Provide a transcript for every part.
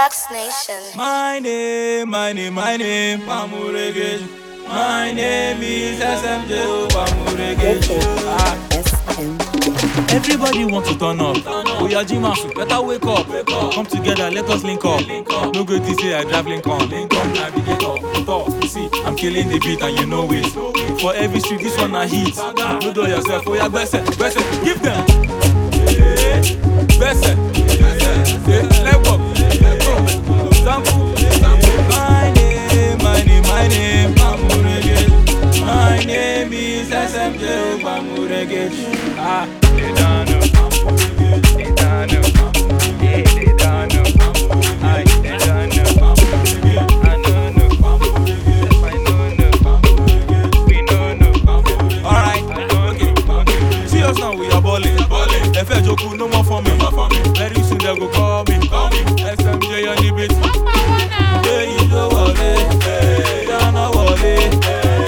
Rocks Nation. My name, Pamurege. My name is SMJ Pamurege. Everybody want to turn up. We are Jimasu, better wake up. Come together, let us link up. No good to say I drive Lincoln. Navigator, talk. See, I'm killing the beat and you know it. For every street, this one a hit. You do yourself, oh yeah, best give them. Best, let go. Sample. My name, Pamurege. My name is SMJ Pamurege. They don't know. They don't know. Yeah, they don't know. They don't know. I don't know. We don't know. Alright, okay. See us now, we are balling. If I joke, no more for me. Very soon they go call me. SMJ on the beat. Yeah, you know what it. Don't know what it.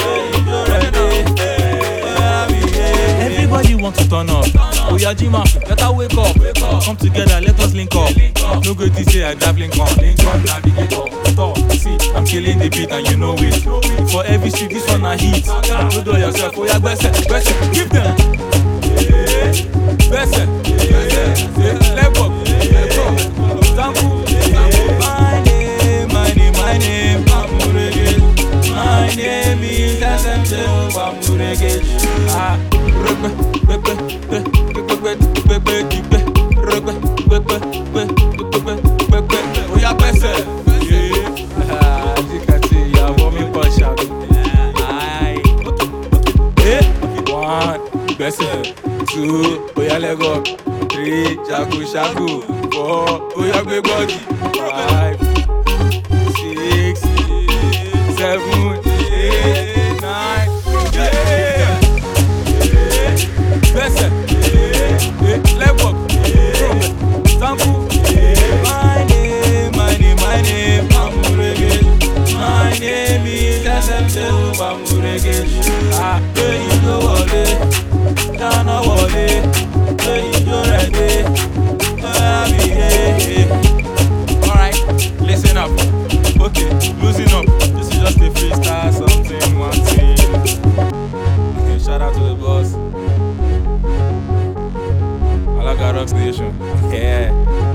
Everybody want to turn up. We are Jimasu, better wake up. Come together, let us link up. No good to say I drive Lincoln. Navigator, talk. See, I'm killing the beat and you know it. For every street, this one a hit. You do yourself, oh yeah, best, give them. Best, let go. Sample. My name, Pamurege. My name is SMJ Pamurege. Oh yeah, best. As you can see, you have me push out. One, best. Two, oh yeah, let go. Three, shaku. Four, oh yeah, big body. 5, 6, 7, 8, 9. Yeah. Best. Let go. Sample. My name, Pamurege. My name is SMJ Pamurege. Hey, you know what it. Don't know what it. Hey, you ready? Alright, listen up. Okay, losing up. This is just a freestyle, something, one thing. Okay, shout out to the boss. Alaga Rocks Nation. Yeah.